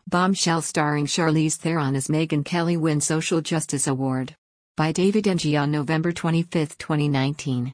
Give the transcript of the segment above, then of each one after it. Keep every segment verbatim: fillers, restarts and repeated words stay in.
Bombshell starring Charlize Theron as Megyn Kelly wins Social Justice Award. By David Ng on November twenty-fifth, twenty nineteen.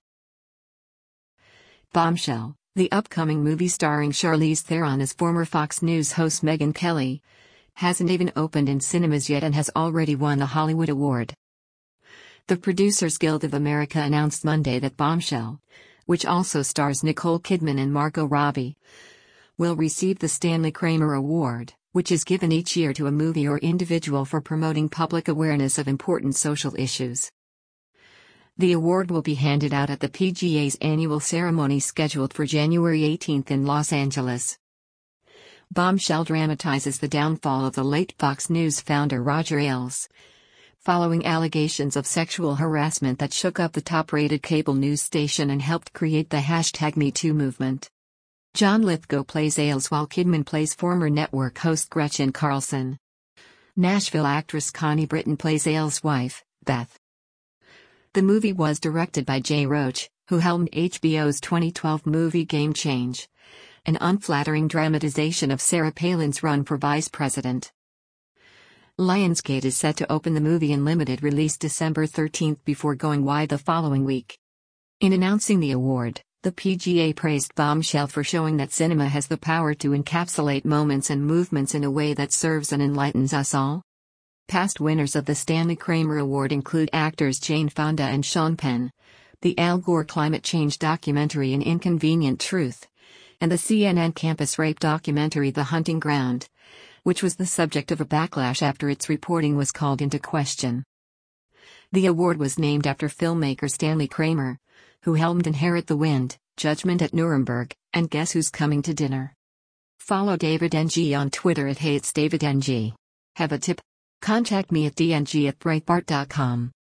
Bombshell, the upcoming movie starring Charlize Theron as former Fox News host Megyn Kelly, hasn't even opened in cinemas yet and has already won a Hollywood award. The Producers Guild of America announced Monday that Bombshell, which also stars Nicole Kidman and Margot Robbie, will receive the Stanley Kramer Award, which is given each year to a movie or individual for promoting public awareness of important social issues. The award will be handed out at the P G A's annual ceremony scheduled for January eighteenth in Los Angeles. Bombshell dramatizes the downfall of the late Fox News founder Roger Ailes, following allegations of sexual harassment that shook up the top-rated cable news station and helped create the hashtag MeToo movement. John Lithgow plays Ailes while Kidman plays former network host Gretchen Carlson. Nashville actress Connie Britton plays Ailes' wife, Beth. The movie was directed by Jay Roach, who helmed H B O's twenty twelve movie Game Change, an unflattering dramatization of Sarah Palin's run for vice president. Lionsgate is set to open the movie in limited release December thirteenth before going wide the following week. In announcing the award, the P G A praised Bombshell for showing that cinema has the power to encapsulate moments and movements in a way that serves and enlightens us all. Past winners of the Stanley Kramer Award include actors Jane Fonda and Sean Penn, the Al Gore climate change documentary An Inconvenient Truth, and the C N N campus rape documentary The Hunting Ground, which was the subject of a backlash after its reporting was called into question. The award was named after filmmaker Stanley Kramer, who helmed Inherit the Wind, Judgment at Nuremberg, and Guess Who's Coming to Dinner. Follow David Ng on Twitter at Hey It's David Ng. Have a tip? Contact me at d n g at breitbart dot com.